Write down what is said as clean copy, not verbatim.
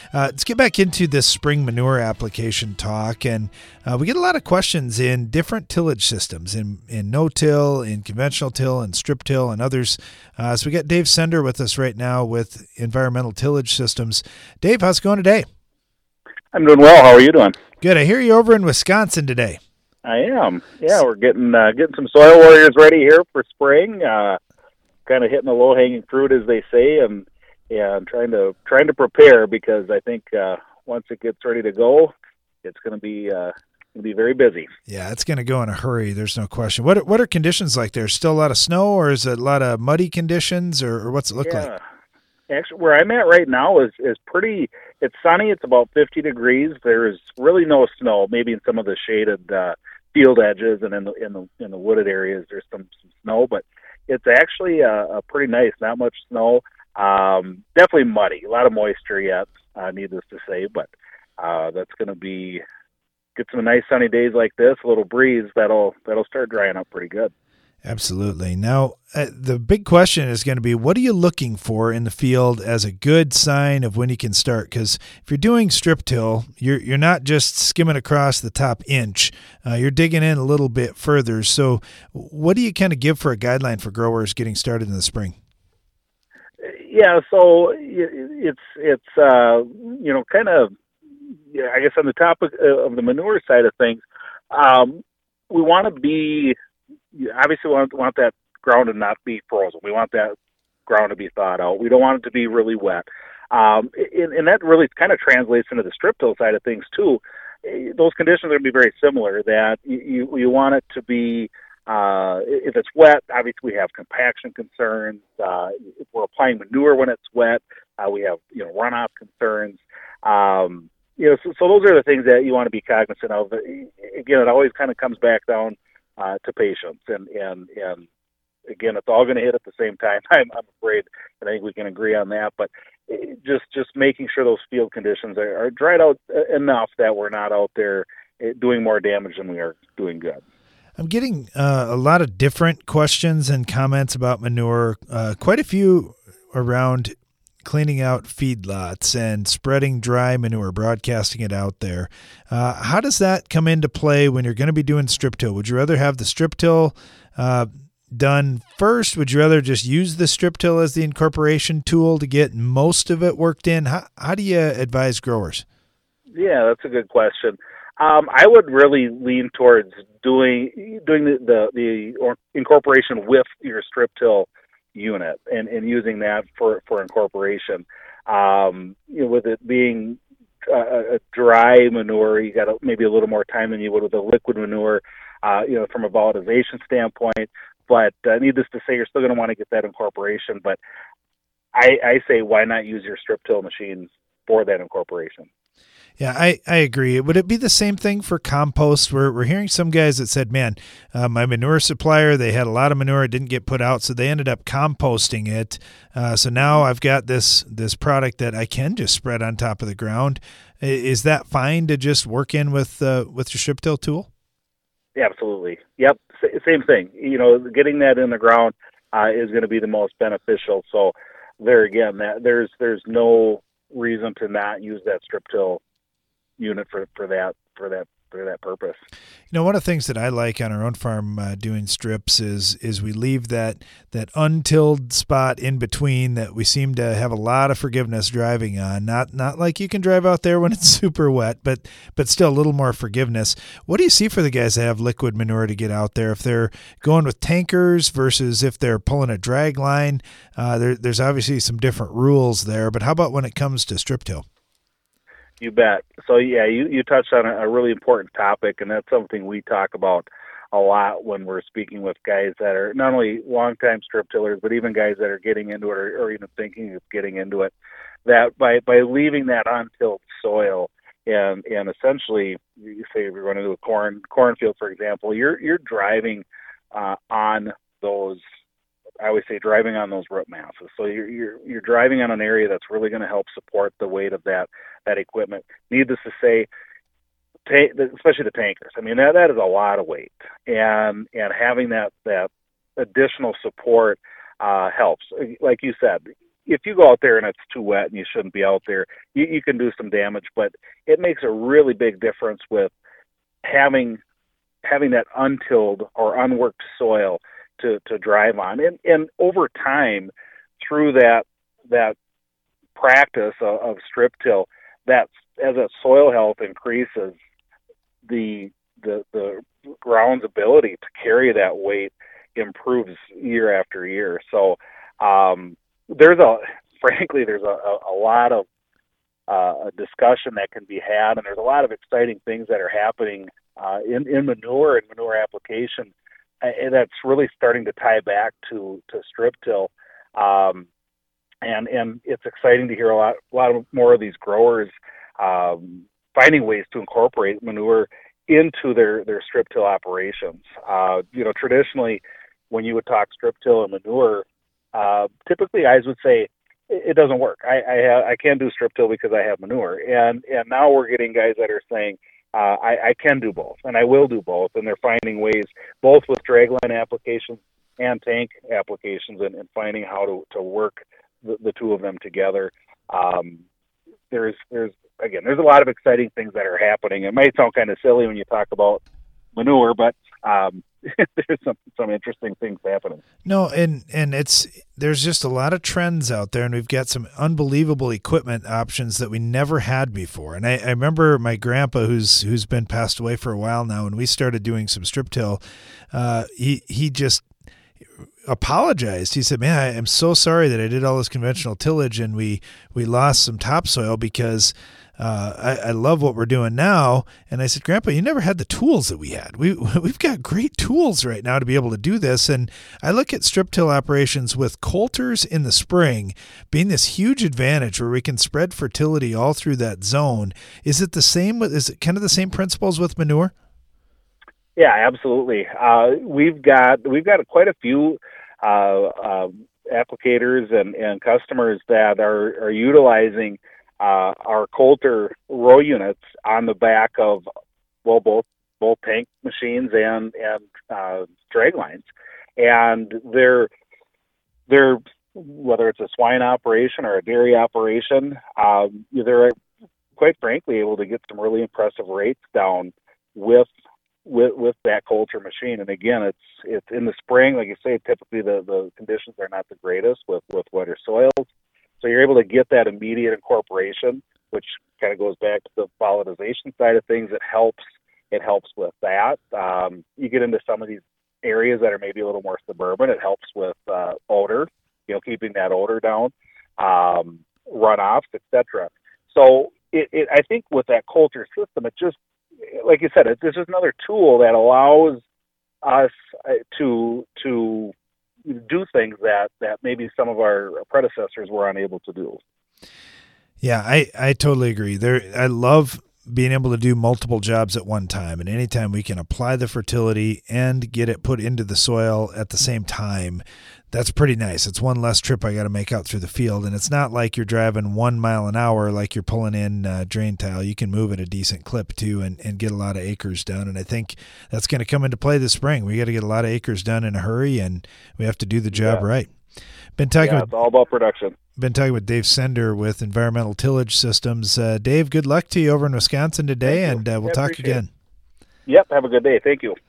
Let's get back into this spring manure application talk. And we get a lot of questions in different tillage systems, in no-till, in conventional till, and strip till, and others. So we got Dave Sender with us right now with Environmental Tillage Systems. Dave, how's it going today? I'm doing well. How are you doing? Good. I hear you over in Wisconsin today. I am. Yeah, we're getting some soil warriors ready here for spring. Kind of hitting the low-hanging fruit, as they say, and trying to prepare, because I think once it gets ready to go, it's going to be very busy. Yeah, it's going to go in a hurry. There's no question. What are conditions like there? Still a lot of snow, or is it a lot of muddy conditions, or what's it look like? Actually, where I'm at right now is pretty. It's sunny. It's about 50 degrees. There's really no snow. Maybe in some of the shaded field edges and in the wooded areas, there's some snow, but it's actually a pretty nice. Not much snow. Definitely muddy. A lot of moisture yet, needless to say. But that's going to be get some nice sunny days like this. A little breeze that'll start drying up pretty good. Absolutely. Now, the big question is going to be, what are you looking for in the field as a good sign of when you can start? Because if you're doing strip till, you're not just skimming across the top inch. You're digging in a little bit further. So what do you kind of give for a guideline for growers getting started in the spring? Yeah, so it's kind of, I guess on the topic of the manure side of things, we want to be, obviously we want that ground to not be frozen. We want that ground to be thawed out. We don't want it to be really wet. And that really kind of translates into the strip till side of things too. Those conditions are going to be very similar, that you want it to be, if it's wet, obviously we have compaction concerns. If we're applying manure when it's wet, we have, runoff concerns. So those are the things that you want to be cognizant of. Again, it always kind of comes back down to patience, and again, it's all going to hit at the same time. I'm afraid, and I think we can agree on that. But just making sure those field conditions are dried out enough that we're not out there doing more damage than we are doing good. I'm getting a lot of different questions and comments about manure. Quite a few around cleaning out feedlots and spreading dry manure, broadcasting it out there. How does that come into play when you're going to be doing strip till? Would you rather have the strip till done first? Would you rather just use the strip till as the incorporation tool to get most of it worked in? How do you advise growers? Yeah, that's a good question. I would really lean towards doing the incorporation with your strip till unit and using that for incorporation. With it being a dry manure, you got maybe a little more time than you would with a liquid manure, from a volatilization standpoint. But needless to say, you're still going to want to get that incorporation. But I say, why not use your strip till machines for that incorporation? Yeah, I agree. Would it be the same thing for compost? We're hearing some guys that said, man, my manure supplier, they had a lot of manure, it didn't get put out, so they ended up composting it. So now I've got this product that I can just spread on top of the ground. Is that fine to just work in with your strip till tool? Yeah, absolutely. Yep, same thing. Getting that in the ground is going to be the most beneficial. So there again, there's no reason to not use that strip till unit for that purpose. One of the things that I like on our own farm doing strips is we leave that untilled spot in between that we seem to have a lot of forgiveness driving on. Not like you can drive out there when it's super wet, but still a little more forgiveness. What do you see for the guys that have liquid manure to get out there? If they're going with tankers versus if they're pulling a drag line, there's obviously some different rules there, but how about when it comes to strip till? You bet. So yeah, you touched on a really important topic, and that's something we talk about a lot when we're speaking with guys that are not only longtime strip tillers, but even guys that are getting into it or even thinking of getting into it. That by leaving that untilled soil and essentially, you say if you're going to do a cornfield, for example, you're driving on those. I always say driving on those root masses. So you're driving on an area that's really going to help support the weight of that equipment. Needless to say, especially the tankers. I mean, that is a lot of weight, and having that additional support helps. Like you said, if you go out there and it's too wet and you shouldn't be out there, you can do some damage. But it makes a really big difference with having that untilled or unworked soil to drive on. And over time, through that practice of strip till, that as that soil health increases, the ground's ability to carry that weight improves year after year. So there's a lot of a discussion that can be had, and there's a lot of exciting things that are happening in manure and manure application, and that's really starting to tie back to strip till. And it's exciting to hear a lot more of these growers finding ways to incorporate manure into their strip till operations. Traditionally, when you would talk strip till and manure, typically guys would say it doesn't work. I can't do strip till because I have manure, and now we're getting guys that are saying I can do both, and I will do both, and they're finding ways both with dragline applications and tank applications, and finding how to work the two of them together. There's a lot of exciting things that are happening. It might sound kind of silly when you talk about manure, but there's some interesting things happening. No, and there's just a lot of trends out there, and we've got some unbelievable equipment options that we never had before. And I remember my grandpa, who's been passed away for a while now, and we started doing some strip till. He just apologized. He said, "Man, I am so sorry that I did all this conventional tillage and we lost some topsoil because I love what we're doing now." And I said, "Grandpa, you never had the tools that we had. We've got great tools right now to be able to do this." And I look at strip till operations with coulters in the spring being this huge advantage where we can spread fertility all through that zone. Is it kind of the same principles with manure? Yeah, absolutely. We've got quite a few applicators and customers that are utilizing our coulter row units on the back of both tank machines and drag lines, and they're whether it's a swine operation or a dairy operation, they're quite frankly able to get some really impressive rates down with that coulter machine. And again, it's in the spring, like you say, typically the conditions are not the greatest with wetter soils. So you're able to get that immediate incorporation, which kind of goes back to the volatilization side of things. It helps with that. You get into some of these areas that are maybe a little more suburban. It helps with odor, keeping that odor down, runoffs, etc. So I think with that coulter system, it just, like you said, it's just another tool that allows us to do things that maybe some of our predecessors were unable to do. Yeah, I totally agree. I love being able to do multiple jobs at one time, and anytime we can apply the fertility and get it put into the soil at the same time, that's pretty nice. It's one less trip I got to make out through the field, and it's not like you're driving 1 mile an hour like you're pulling in drain tile. You can move at a decent clip too and get a lot of acres done, and I think that's going to come into play this spring. We got to get a lot of acres done in a hurry, and we have to do the job right. It's all about production. Been talking with Dave Sender with Environmental Tillage Systems. Dave, good luck to you over in Wisconsin today, and we'll talk again. Yep, have a good day. Thank you.